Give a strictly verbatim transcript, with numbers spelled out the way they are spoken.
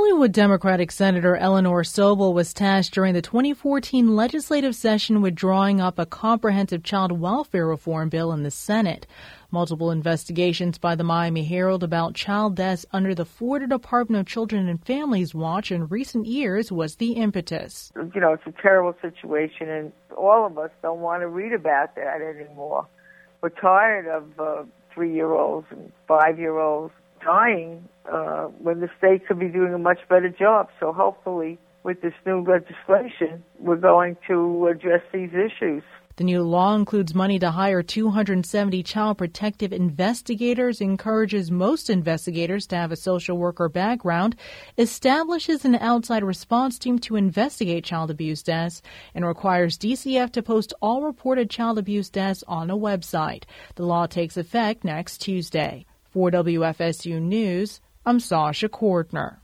Hollywood Democratic Senator Eleanor Sobel was tasked during the twenty fourteen legislative session with drawing up a comprehensive child welfare reform bill in the Senate. Multiple investigations by the Miami Herald about child deaths under the Florida Department of Children and Families Watch in recent years was the impetus. You know, it's a terrible situation, and all of us don't want to read about that anymore. We're tired of uh, three-year-olds and five-year-olds dying uh, when the state could be doing a much better job. So hopefully, with this new legislation, we're going to address these issues. The new law includes money to hire two hundred seventy child protective investigators, encourages most investigators to have a social worker background, establishes an outside response team to investigate child abuse deaths, and requires D C F to post all reported child abuse deaths on a website. The law takes effect next Tuesday. For W F S U News, I'm Sasha Cordner.